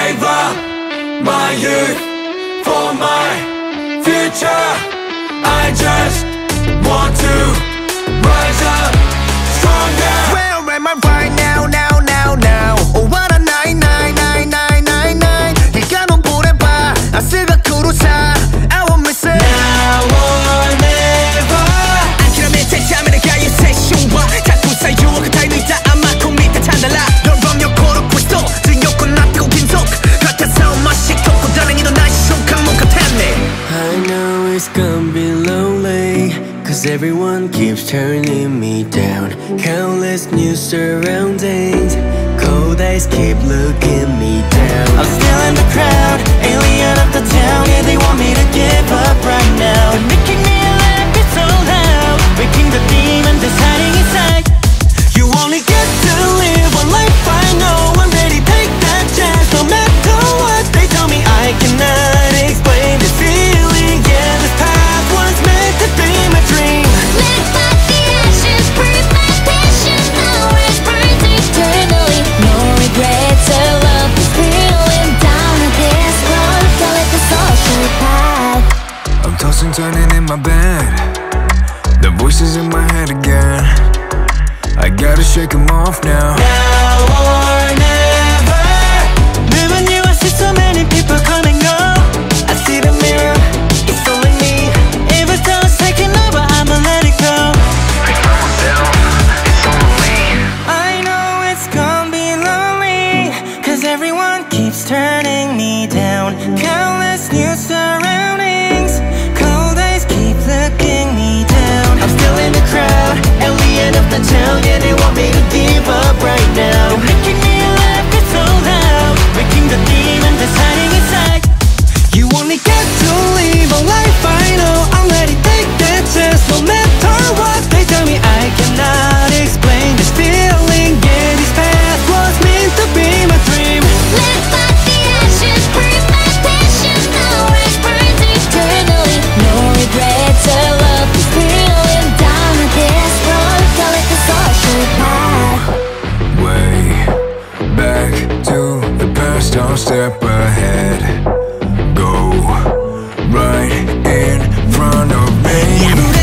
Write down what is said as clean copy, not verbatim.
Save up my youth for my future. I just want to rise up stronger. Where am I right now, now, now, now? Oh, what a night, night, night, night, night, night. 네가 넌 보내봐. I still got kudo sa. I won't miss it. Now or never. 안 그러면 대자면에 가요 세션과 자꾸 사요 그 타이밍 다 아마 코미터 찬달라. 널 보면 고르고 있어. 증욕고 납고 긴속. 같아서 맛이 겹고 다른 이도 날 시속한 목 같았네. I know it's gonna be lonely, cause everyone keeps turning me down. Countless new surroundings, cold eyes keep looking me down. I'm still in the crowd, alien of the town. Yeah, they want me to give up right now. They're making me laugh, it's so loud, waking the demon that's hiding inside. You only get to live one life, I know. I'm ready, take that chance. No matter what they tell me, I cannot explain this feeling. Yeah, this path was meant to be my dream. Lit by the ashes, breathe my passion. Now it burns eternally. No regrets, I love this feeling. Down to this road, call it the social path. I'm tossing, turning in my bed. The voices in my head again. I gotta shake them off now. Now or never. Moving you, I see so many people come and go. I see the mirror, it's only me. Every time it's taking over, I'ma let it go. I know it's gonna be lonely, cause everyone keeps turning me down. Countless new surroundings, cold eyes keep looking me down. I'm still in the crowd, alien of the town. Yeah, they want me to give up right now. They're making me laugh, it's so loud, waking the demon that's hiding inside. You only get to live a life, I know. I'm ready, take that chance. No matter what they tell me, I cannot explain this feeling. Yeah, this path was meant to be my dream. Lit by the ashes, breathe my passion. Now it burns eternally. No regrets, I love this feeling. Down to this road, call it the social path. Way back to the past, I'll step ahead. Go right in front of me.